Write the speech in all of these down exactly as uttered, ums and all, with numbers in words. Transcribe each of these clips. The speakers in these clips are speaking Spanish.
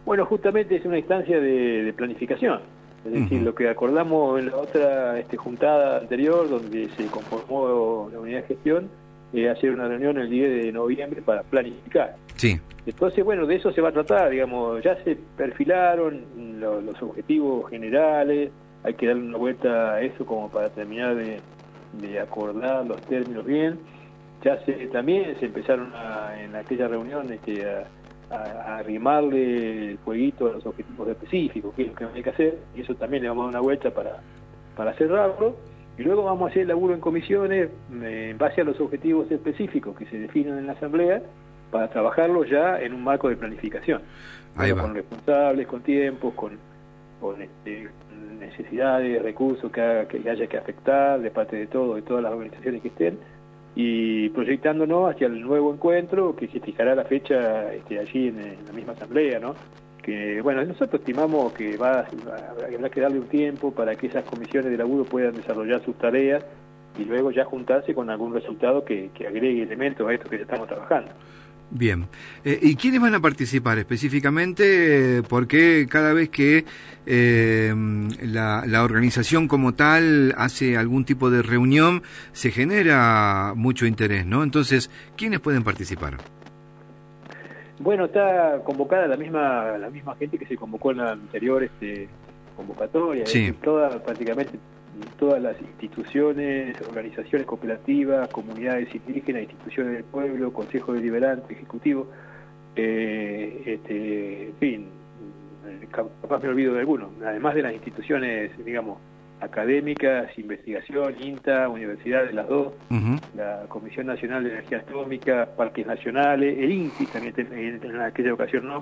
Bueno, justamente es una instancia de, de planificación. Es decir, uh-huh. lo que acordamos en la otra este, juntada anterior, donde se conformó la unidad de gestión, eh, hacer una reunión el diez de noviembre para planificar. Sí. Entonces, bueno, de eso se va a tratar, digamos, ya se perfilaron lo, los objetivos generales, hay que darle una vuelta a eso como para terminar de, de acordar los términos bien. Ya se también se empezaron a, en aquella reunión este, a, a, a arrimarle el fueguito a los objetivos específicos, que es lo que hay que hacer, y eso también le vamos a dar una vuelta para, para cerrarlo, y luego vamos a hacer el laburo en comisiones eh, en base a los objetivos específicos que se definen en la Asamblea, para trabajarlo ya en un marco de planificación. Ahí bueno, va. Con responsables, con tiempos, con, con este, necesidades, recursos que, haga, que haya que afectar de parte de todo, de todas las organizaciones que estén, y proyectándonos hacia el nuevo encuentro que se fijará la fecha este, allí en, en la misma asamblea, ¿no? Que bueno, nosotros estimamos que va, va, habrá que darle un tiempo para que esas comisiones de laburo puedan desarrollar sus tareas y luego ya juntarse con algún resultado que, que agregue elementos a esto que ya estamos trabajando. Bien. Eh, ¿Y quiénes van a participar específicamente? Eh, porque cada vez que eh, la, la organización como tal hace algún tipo de reunión, se genera mucho interés, ¿no? Entonces, ¿quiénes pueden participar? Bueno, está convocada la misma la misma gente que se convocó en la anterior este, convocatoria. Sí. Toda, prácticamente todas las instituciones, organizaciones cooperativas, comunidades indígenas, instituciones del pueblo, Consejo Deliberante, Ejecutivo, eh, este, en fin, capaz me olvido de alguno, además de las instituciones, digamos, académicas, investigación, INTA, universidades, las dos, uh-huh. la Comisión Nacional de Energía Atómica, Parques Nacionales, el INTI también en, en aquella ocasión no,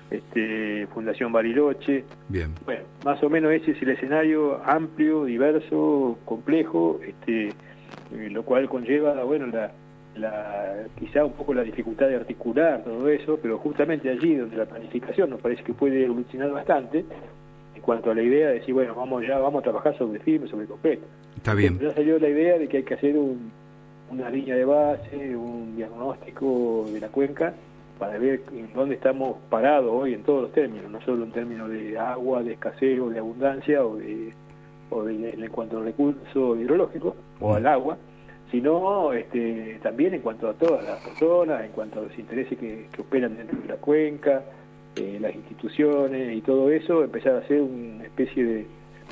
este, Fundación Bariloche. Bien. Bueno, más o menos ese es el escenario amplio, diverso, complejo, este, eh, lo cual conlleva, bueno, la, la quizá un poco la dificultad de articular todo eso, pero justamente allí donde la planificación nos parece que puede evolucionar bastante en cuanto a la idea de decir, bueno, vamos ya, vamos a trabajar sobre firme, sobre concreto. Está bien. Entonces, ya salió la idea de que hay que hacer un, una línea de base, un diagnóstico de la cuenca, para ver en dónde estamos parados hoy en todos los términos, no solo en términos de agua, de escasez o de abundancia, o de, o de en cuanto al recurso hidrológico, o al agua, sino este, también en cuanto a todas las personas, en cuanto a los intereses que, que operan dentro de la cuenca, eh, las instituciones y todo eso, empezar a hacer una especie de,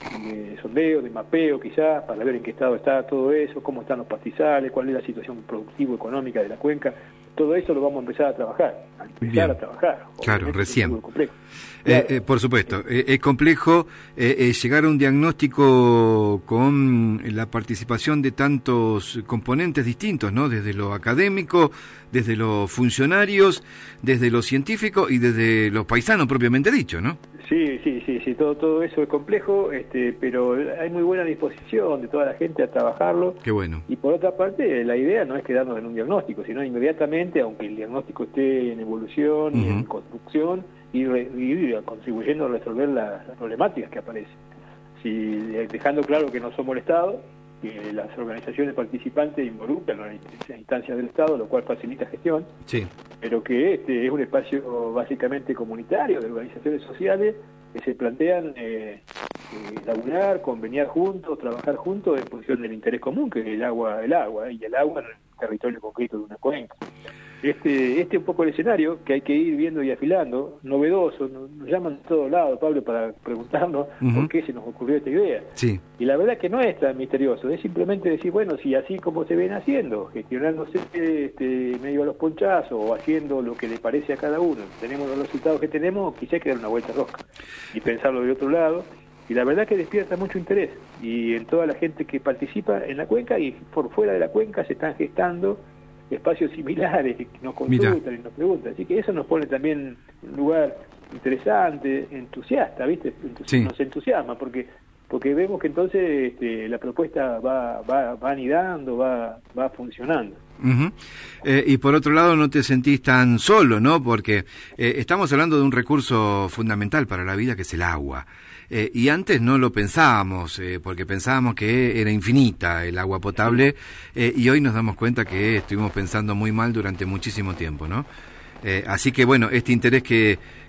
de sondeo, de mapeo quizás, para ver en qué estado está todo eso, cómo están los pastizales, cuál es la situación productivo-económica de la cuenca. Todo eso lo vamos a empezar a trabajar, a empezar Bien. a trabajar. Claro, recién. Claro. Eh, eh, por supuesto, eh, es complejo eh, eh, llegar a un diagnóstico con la participación de tantos componentes distintos, ¿no? Desde lo académico, desde los funcionarios, desde lo científico y desde los paisanos propiamente dicho, ¿no? Sí, sí, sí, sí, todo todo eso es complejo, este, pero hay muy buena disposición de toda la gente a trabajarlo. Qué bueno. Y por otra parte, la idea no es quedarnos en un diagnóstico, sino inmediatamente, aunque el diagnóstico esté en evolución uh-huh. y en construcción, ir, ir contribuyendo a resolver las, las problemáticas que aparecen. Si, dejando claro que no somos el Estado, que las organizaciones participantes involucran a las instancias del Estado, lo cual facilita gestión, sí. pero que este es un espacio básicamente comunitario de organizaciones sociales que se plantean eh, eh, laburar, conveniar juntos, trabajar juntos en función del interés común, que es el agua, el agua, y el agua en el territorio concreto de una cuenca. Este este es un poco el escenario que hay que ir viendo y afilando, novedoso, nos, nos llaman de todos lados, Pablo, para preguntarnos uh-huh. por qué se nos ocurrió esta idea. Sí. Y la verdad que no es tan misterioso, es simplemente decir, bueno, si así como se ven haciendo, gestionándose este, medio a los ponchazos o haciendo lo que le parece a cada uno, tenemos los resultados que tenemos, quizá que dar una vuelta rosca y pensarlo del otro lado. Y la verdad que despierta mucho interés, y en toda la gente que participa en la cuenca y por fuera de la cuenca se están gestando espacios similares que nos consultan Mira. y nos preguntan, así que eso nos pone también en un lugar interesante, entusiasta, ¿viste? Entonces, sí. Nos entusiasma porque porque vemos que entonces este, la propuesta va va va anidando, va va funcionando. Uh-huh. Eh, y por otro lado no te sentís tan solo, ¿no? Porque eh, estamos hablando de un recurso fundamental para la vida que es el agua. Eh, y antes no lo pensábamos, eh, porque pensábamos que era infinita el agua potable, eh, y hoy nos damos cuenta que estuvimos pensando muy mal durante muchísimo tiempo, ¿no? Eh, así que bueno, este interés que,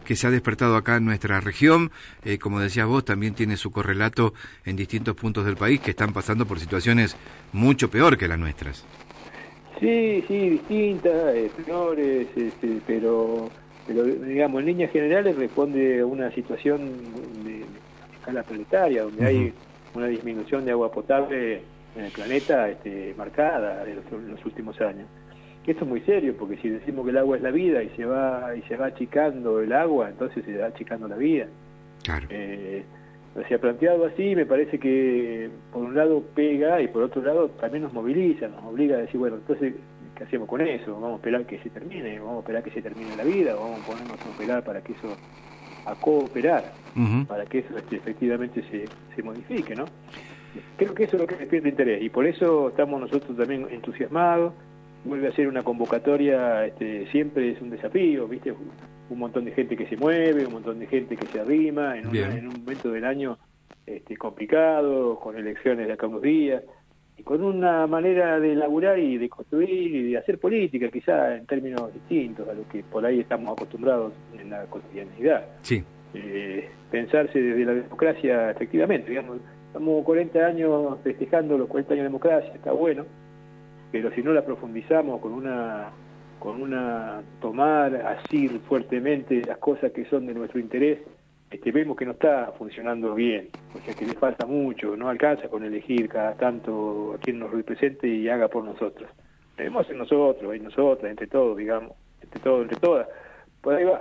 que se ha despertado acá en nuestra región. Eh, como decías vos, también tiene su correlato en distintos puntos del país que están pasando por situaciones mucho peor que las nuestras. Sí, sí, distintas, eh, peores, este, pero, pero digamos, en líneas generales responde a una situación de, de escala planetaria, donde uh-huh. hay una disminución de agua potable en el planeta este, marcada en los, en los últimos años. Esto es muy serio, porque si decimos que el agua es la vida y se va y se va achicando el agua, entonces se va achicando la vida. Claro. Eh, o sea, planteado así, me parece que por un lado pega y por otro lado también nos moviliza, nos obliga a decir, bueno, entonces, ¿qué hacemos con eso? ¿Vamos a esperar que se termine? ¿Vamos a esperar que se termine la vida? ¿O vamos a ponernos a operar para que eso, a cooperar, uh-huh. para que eso este, efectivamente se, se modifique, ¿no? Creo que eso es lo que despierta interés y por eso estamos nosotros también entusiasmados. Vuelve a ser una convocatoria, este, siempre es un desafío, ¿viste? Un montón de gente que se mueve, un montón de gente que se arrima en, una, en un momento del año este, complicado, con elecciones de acá unos días, y con una manera de laburar y de construir y de hacer política, quizá en términos distintos a lo que por ahí estamos acostumbrados en la cotidianidad. Sí. Eh, pensarse desde la democracia, efectivamente, digamos, estamos cuarenta años festejando los cuarenta años de democracia, está bueno, pero si no la profundizamos con una con una tomar así fuertemente las cosas que son de nuestro interés, este, vemos que no está funcionando bien, o sea que le falta mucho, no alcanza con elegir cada tanto a quien nos represente y haga por nosotros. Debemos ser nosotros, y nosotras, entre todos, digamos, entre todos, entre todas. Por ahí va.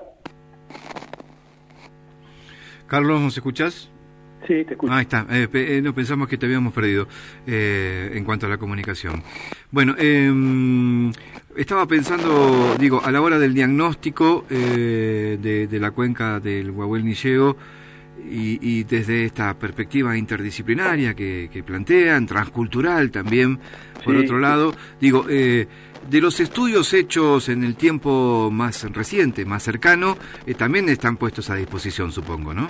Carlos, ¿nos escuchás? Sí, te escucho. Ahí está, eh, eh, no pensamos que te habíamos perdido eh, en cuanto a la comunicación. Bueno, eh, estaba pensando, digo, a la hora del diagnóstico eh, de, de la cuenca del Huahuel-Nilleo y, y desde esta perspectiva interdisciplinaria que, que plantean, transcultural también, por sí. otro lado, digo, eh, de los estudios hechos en el tiempo más reciente, más cercano, eh, también están puestos a disposición, supongo, ¿no?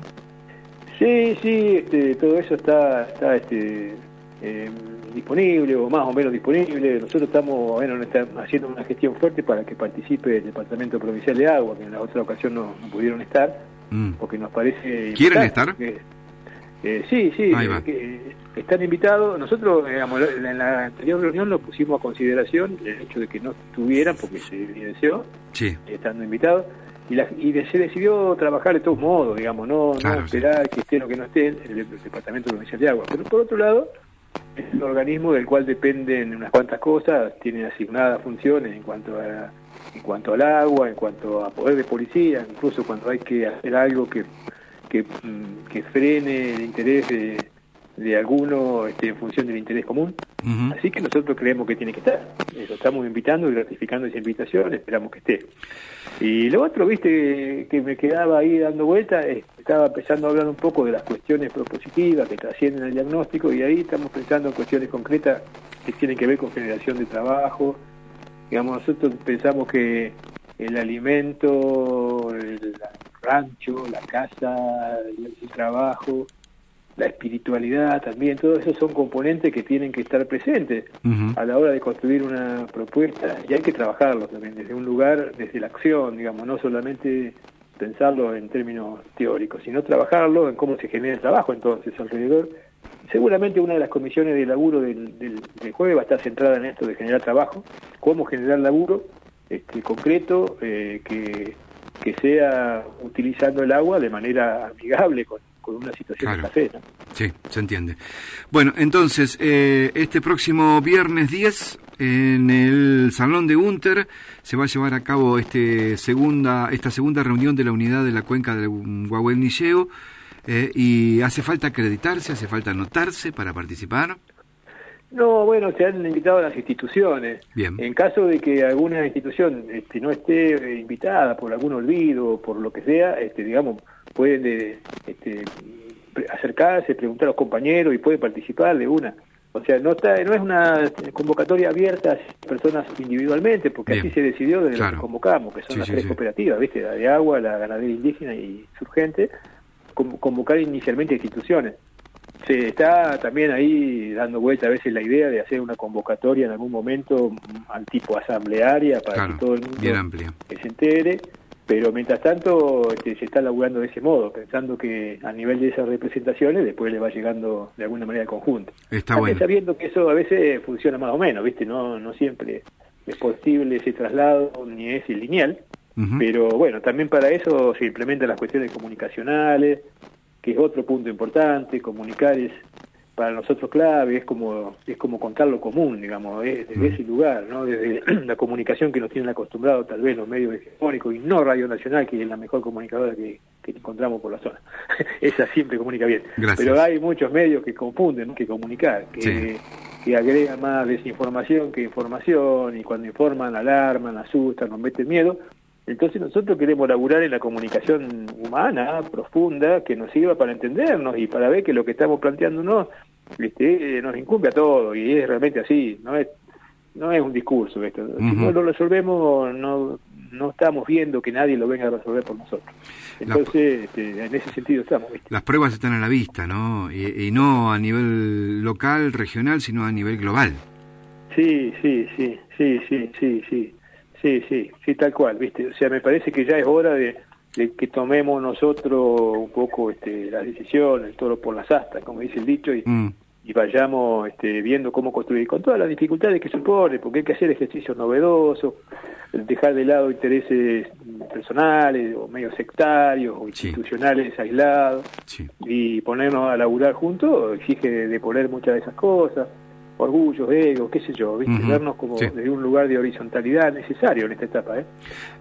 Sí, sí, este, todo eso está, está este, eh, disponible o más o menos disponible. Nosotros estamos, bueno, estamos haciendo una gestión fuerte para que participe el Departamento Provincial de Agua, que en la otra ocasión no, no pudieron estar, mm. porque nos parece... ¿Quieren estar? Que, eh, sí, sí, eh, que están invitados. Nosotros, digamos, en la anterior reunión lo pusimos a consideración el hecho de que no estuvieran, porque se evidenció, sí. estando invitados. Y, la, y se decidió trabajar de todos modos, digamos, no, claro, no esperar sí. que esté o que no esté el, el Departamento Provincial de Agua. Pero por otro lado, es un organismo del cual dependen unas cuantas cosas, tiene asignadas funciones en cuanto a en cuanto al agua, en cuanto a poder de policía, incluso cuando hay que hacer algo que que, que frene el interés de, de alguno este, en función del interés común. Uh-huh. Así que nosotros creemos que tiene que estar. Lo estamos invitando y gratificando esa invitación, esperamos que esté. Y lo otro, viste, que me quedaba ahí dando vueltas, estaba empezando a hablar un poco de las cuestiones propositivas que trascienden el diagnóstico, y ahí estamos pensando en cuestiones concretas que tienen que ver con generación de trabajo. Digamos, nosotros pensamos que el alimento, el rancho, la casa, el trabajo, la espiritualidad también, todo eso son componentes que tienen que estar presentes uh-huh. a la hora de construir una propuesta, y hay que trabajarlo también desde un lugar, desde la acción, digamos, no solamente pensarlo en términos teóricos, sino trabajarlo en cómo se genera el trabajo entonces alrededor. Seguramente una de las comisiones de laburo del, del, del jueves va a estar centrada en esto de generar trabajo, cómo generar laburo este, concreto, eh, que, que sea utilizando el agua de manera amigable con con una situación claro. de café, ¿no? Sí, se entiende. Bueno, entonces, eh, este próximo viernes diez, en el Salón de Gunter, se va a llevar a cabo este segunda, esta segunda reunión de la unidad de la cuenca del Huahuel-Nilleo, eh, y ¿hace falta acreditarse, hace falta anotarse para participar? No, bueno, se han invitado a las instituciones. Bien. En caso de que alguna institución este, no esté invitada por algún olvido o por lo que sea, este, digamos, pueden de, este, acercarse, preguntar a los compañeros y pueden participar de una. O sea, no está, no es una convocatoria abierta a personas individualmente, porque Bien. así se decidió desde claro. lo que convocamos, que son sí, las sí, tres sí. cooperativas, ¿viste? La de agua, la ganadera indígena y surgente, convocar inicialmente a instituciones. Se está también ahí dando vuelta a veces la idea de hacer una convocatoria en algún momento al tipo asamblearia para claro, que todo el mundo bien amplia. se entere. Pero mientras tanto este, se está laburando de ese modo, pensando que a nivel de esas representaciones después le va llegando de alguna manera al conjunto. Está También bueno. sabiendo que eso a veces funciona más o menos, ¿viste? No, no siempre es posible ese traslado ni es lineal, uh-huh. Pero bueno, también para eso se implementan las cuestiones comunicacionales, que es otro punto importante. Comunicar es para nosotros clave, es como es como contar lo común, digamos, es desde uh-huh. ese lugar, ¿no? Desde la comunicación que nos tienen acostumbrados tal vez los medios hegemónicos y no Radio Nacional, que es la mejor comunicadora que, que encontramos por la zona. Esa siempre comunica bien. Gracias. Pero hay muchos medios que confunden, ¿no? Que comunicar, que, sí. que agregan más desinformación que información, y cuando informan alarman, asustan, nos meten miedo. Entonces nosotros queremos laburar en la comunicación humana, profunda, que nos sirva para entendernos y para ver que lo que estamos planteándonos este, nos incumbe a todos, y es realmente así, no es no es un discurso esto. Uh-huh. Si no lo resolvemos, no no estamos viendo que nadie lo venga a resolver por nosotros. Entonces, las, este, en ese sentido estamos. ¿Viste? Las pruebas están a la vista, ¿no? Y, y no a nivel local, regional, sino a nivel global. Sí, sí, sí, sí, sí, sí, sí. Sí, sí, sí, tal cual, ¿viste? O sea, me parece que ya es hora de, de que tomemos nosotros un poco este, las decisiones, el toro por las astas, como dice el dicho, y, mm. y vayamos este, viendo cómo construir, con todas las dificultades que supone, porque hay que hacer ejercicios novedosos, dejar de lado intereses personales, o medio sectarios, o institucionales sí. aislados, sí. y ponernos a laburar juntos exige de, de poner muchas de esas cosas. Orgullos, egos, qué sé yo, ¿viste? Uh-huh. Vernos como sí. desde un lugar de horizontalidad necesario en esta etapa, ¿eh? eh,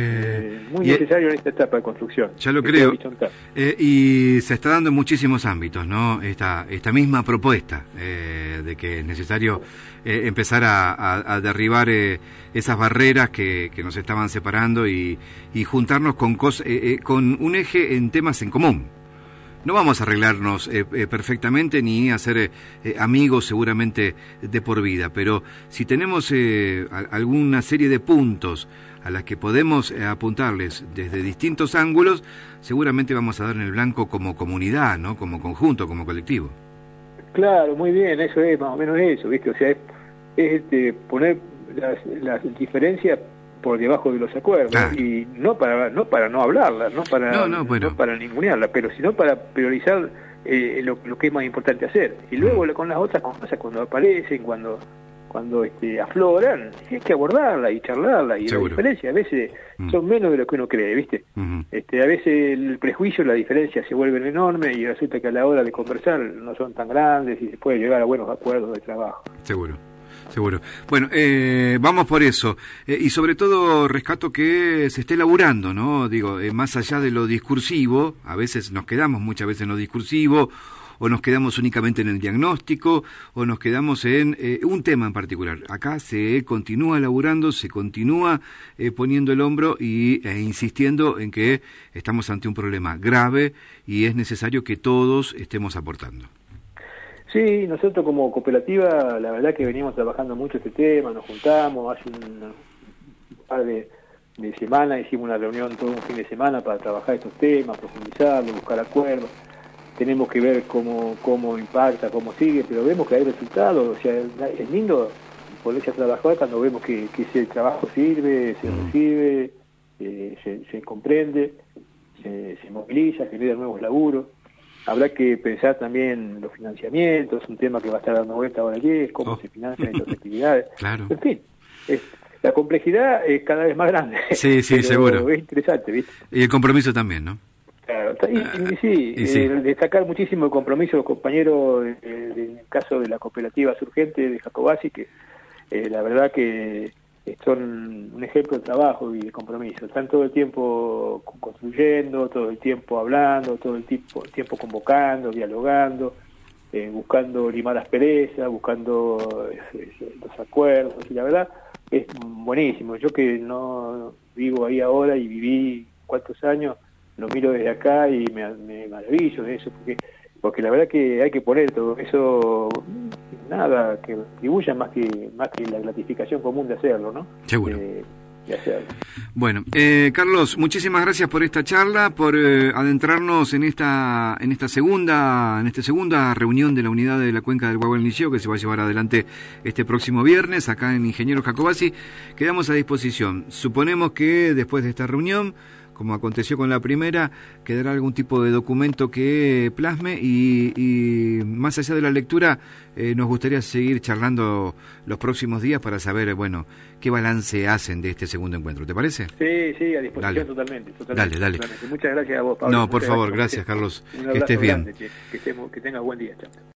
eh muy necesario en esta etapa de construcción. Ya lo creo. Eh, y se está dando en muchísimos ámbitos, ¿no? Esta esta misma propuesta eh, de que es necesario eh, empezar a, a, a derribar eh, esas barreras que, que nos estaban separando y, y juntarnos con, cos, eh, eh, con un eje en temas en común. No vamos a arreglarnos eh, eh, perfectamente ni a ser eh, amigos seguramente de por vida, pero si tenemos eh, a, alguna serie de puntos a las que podemos eh, apuntarles desde distintos ángulos, seguramente vamos a dar en el blanco como comunidad, ¿no? Como conjunto, como colectivo. Claro, muy bien, eso es más o menos eso, ¿viste? O sea, es, es este, poner las, las diferencias por debajo de los acuerdos, claro. y no para no para no hablarla, no para no, no, bueno. no para ningunearla, pero sino para priorizar eh, lo, lo que es más importante hacer. Y luego mm. con las otras cosas, cuando aparecen, cuando cuando este, afloran, hay que abordarla y charlarla, y Seguro. La diferencia a veces mm. son menos de lo que uno cree, ¿viste? Mm-hmm. Este, a veces el prejuicio, la diferencia se vuelven enormes, y resulta que a la hora de conversar no son tan grandes y se puede llegar a buenos acuerdos de trabajo. Seguro. Seguro. Bueno, eh, vamos por eso. Eh, y sobre todo rescato que se esté laburando, ¿no? Digo, eh, más allá de lo discursivo, a veces nos quedamos muchas veces en lo discursivo, o nos quedamos únicamente en el diagnóstico, o nos quedamos en eh, un tema en particular. Acá se continúa laburando, se continúa eh, poniendo el hombro y e insistiendo en que estamos ante un problema grave y es necesario que todos estemos aportando. Sí, nosotros como cooperativa, la verdad que venimos trabajando mucho este tema, nos juntamos, hace un, un par de, de semanas hicimos una reunión todo un fin de semana para trabajar estos temas, profundizarlo, buscar acuerdos. Tenemos que ver cómo cómo impacta, cómo sigue, pero vemos que hay resultados. O sea, es lindo ponerse a trabajar cuando vemos que, que si el trabajo sirve, se recibe, eh, se, se comprende, se, se moviliza, genera nuevos laburos. Habrá que pensar también los financiamientos, un tema que va a estar dando vuelta ahora aquí, es cómo oh. se financian estas actividades. Claro. En fin, es, la complejidad es cada vez más grande. Sí, sí, seguro. Es interesante, ¿viste? Y el compromiso también, ¿no? Claro, y, y sí, y sí. Eh, destacar muchísimo el compromiso de los compañeros en el caso de la cooperativa Surgente de Jacobasi, que eh, la verdad que son un ejemplo de trabajo y de compromiso. Están todo el tiempo construyendo, todo el tiempo hablando, todo el tiempo, el tiempo convocando, dialogando, eh, buscando limar asperezas, buscando eh, los acuerdos, y la verdad es buenísimo. Yo que no vivo ahí ahora y viví cuántos años, lo miro desde acá y me, me maravillo de eso, porque porque la verdad que hay que poner todo eso, nada que contribuya más que más que la gratificación común de hacerlo, ¿no? Seguro. Eh, y hacerlo. Bueno, eh, Carlos, muchísimas gracias por esta charla, por eh, adentrarnos en esta en esta segunda en esta segunda reunión de la unidad de la Cuenca del Guagua del Liceo, que se va a llevar adelante este próximo viernes acá en Ingeniero Jacobacci. Quedamos a disposición. Suponemos que después de esta reunión, como aconteció con la primera, quedará algún tipo de documento que plasme y, y más allá de la lectura, eh, nos gustaría seguir charlando los próximos días para saber, bueno, qué balance hacen de este segundo encuentro. ¿Te parece? Sí, sí, a disposición dale. totalmente, totalmente. Dale, dale. Totalmente. Muchas gracias a vos, Pablo. No, por Muchas favor, gracias, gracias, Carlos. Un Que estés bien. Grande, que, que, estemos, que tengas buen día. Chao.